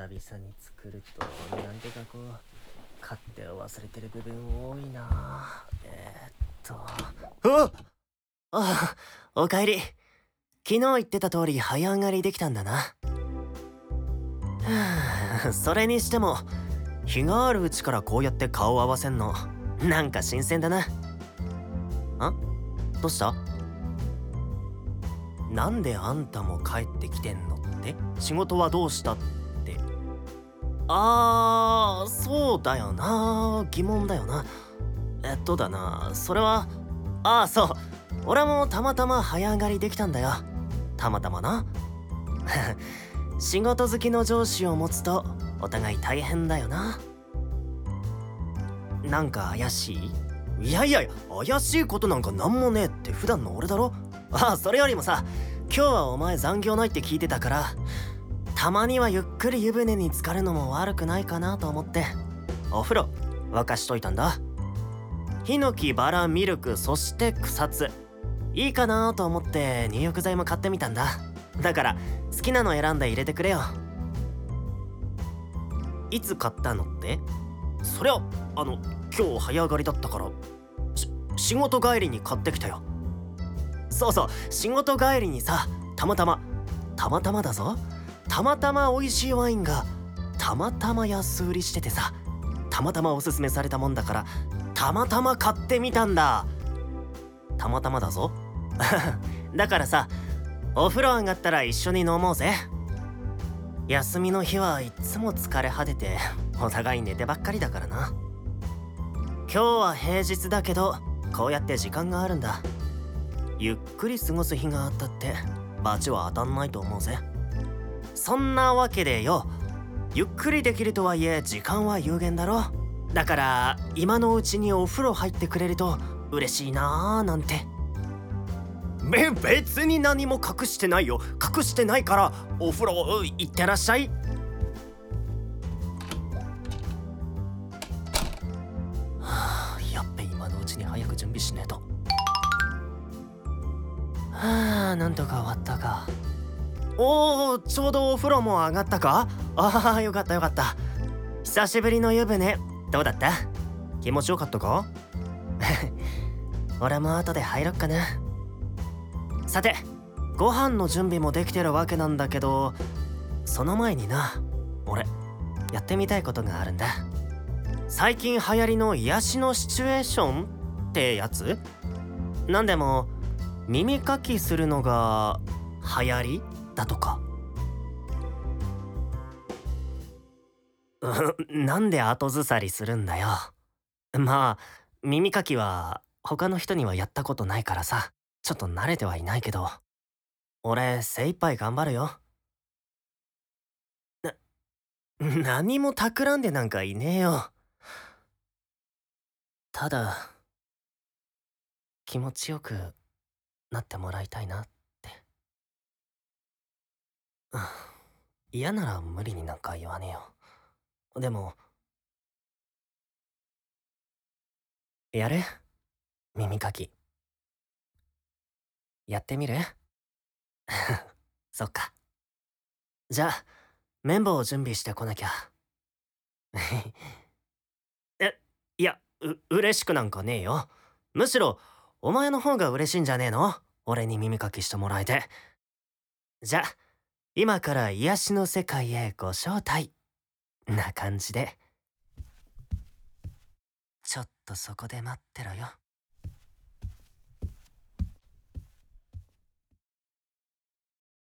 々に作るとなんてかこう勝手を忘れてる部分多いな。 ああ、おかえり。昨日言ってた通り早上がりできたんだな。それにしても日があるうちからこうやって顔を合わせんのなんか新鮮だな。どうした？なんであんたも帰ってきてんのって？仕事はどうしたって。そうだよな、疑問だよな。だな、それはそう、俺もたまたま早上がりできたんだよ。たまたまな。仕事好きの上司を持つとお互い大変だよな。なんか怪しい？いやいや、怪しいことなんかなんもねえって普段の俺だろ。それよりもさ、今日はお前残業ないって聞いてたから、たまにはゆっくり湯船に浸かるのも悪くないかなと思ってお風呂沸かしといたんだ。ヒノキ、バラ、ミルク、そして草津、いいかなと思って入浴剤も買ってみたんだ。だから好きなの選んで入れてくれよ。いつ買ったのって？そりゃ今日早上がりだったから仕事帰りに買ってきたよ。そうそう、仕事帰りにさ、たまたまだぞ、たまたま美味しいワインがたまたま安売りしててさ、たまたまおすすめされたもんだからたまたま買ってみたんだ。たまたまだぞ。だからさ、お風呂上がったら一緒に飲もうぜ。休みの日はいつも疲れ果ててお互い寝てばっかりだからな。今日は平日だけどこうやって時間があるんだ。ゆっくり過ごす日があったってバチは当たんないと思うぜ。そんなわけでよ、ゆっくりできるとはいえ時間は有限だろ。だから今のうちにお風呂入ってくれると嬉しいなーなんて。別に何も隠してないよ。隠してないからお風呂行ってらっしゃい。やっべ、今のうちに早く準備しねえと。なんとか終わったか。ちょうどお風呂も上がったか？よかったよかった。久しぶりの湯船どうだった？気持ちよかったか？俺も後で入ろっかな。さて、ご飯の準備もできてるわけなんだけど、その前にな、俺やってみたいことがあるんだ。最近流行りの癒しのシチュエーションってやつ？なんでも耳かきするのが流行りだとか。なんで後ずさりするんだよ。まあ耳かきは他の人にはやったことないからさ、ちょっと慣れてはいないけど、俺精一杯頑張るよ。何も企んでなんかいねえよ。ただ気持ちよくなってもらいたいなって。嫌なら無理になんか言わねえよ。でもやる？耳かきやってみる？そっか。じゃあ綿棒を準備してこなきゃ。いや、嬉しくなんかねえよ。むしろお前の方が嬉しいんじゃねえの？俺に耳かきしてもらえて。じゃあ今から癒しの世界へご招待な感じで、ちょっとそこで待ってろよ。